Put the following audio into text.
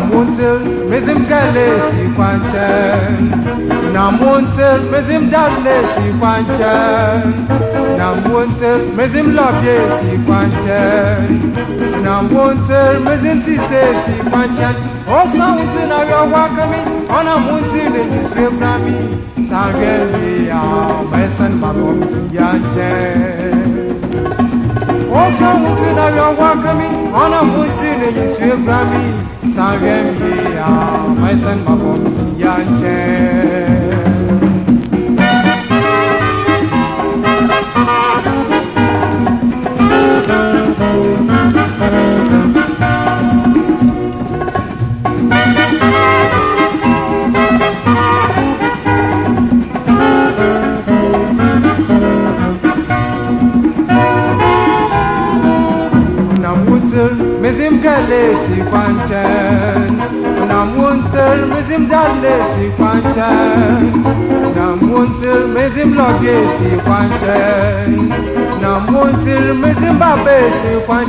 muntel mezim gale si kwanchen na muntel mezim dalle si kwanchen na muntel mezim lobye si kwanchen na muntel mezim sise si kwanchen o saunti na yo wakami ona munti le yiswe brami sangeli ya mesan mabom yanchen o saunti na yo wakami ona munti le yiswe brami sangeli ya mesan mabom yanchen mezim gale si kwanchen na muntel mezim dalle si kwanchen na muntel mezim lobye si kwanchen na muntel mezim babe si kwanchen